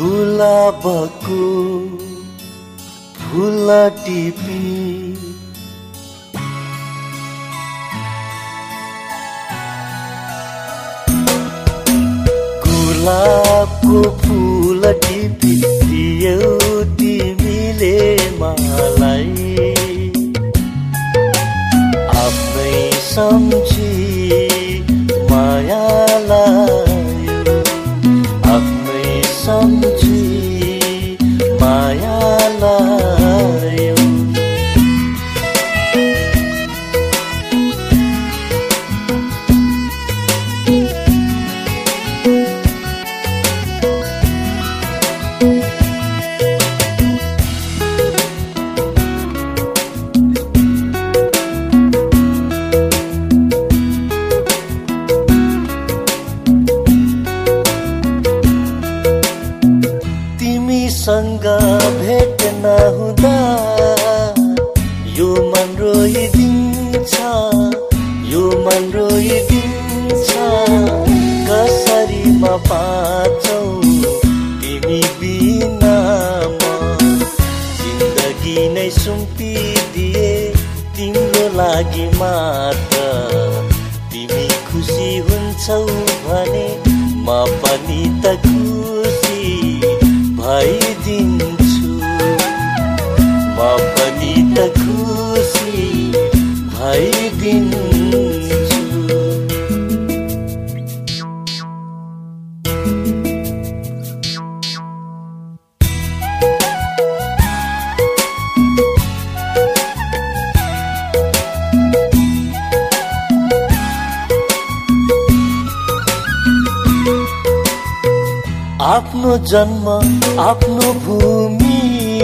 गुलाबको फूल टिपी गुलाबको फूल टिपी दियौ तिमीले मलाई आफ्नै सम्झी मायालाई आफ्नै सम्झी मायालाई सँग भेट नहुँदा यो मन रोइदिन्छ यो मन रोइदिन्छ कसरी म पाँचौ तिमी बिना म जिन्दगी नै सुम्पिदिए तिम्रो लागि मात्र तिमी खुसी हुन्छौ भने म पनि त खुसी भइदिन्छु म पनि त खुसी भइदिन्छु आफ्नो जन्म आफ्नो भूमि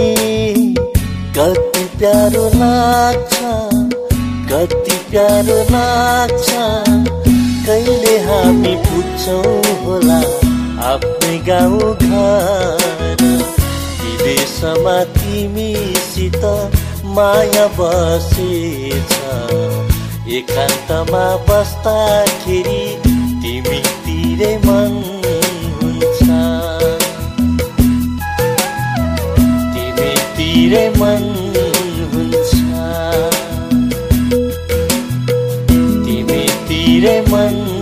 कति प्यारो लाग्छ कति प्यारो लाग्छ कहिले हामी पुग्छौं होला आफ्नै गाउँ घर विदेशमा तिमीसित माया बसेछ एकान्तमा बस्दाखेरि तिमीतिरै मन तिमीतिरै मन हुन्छ तिमीतिरै मन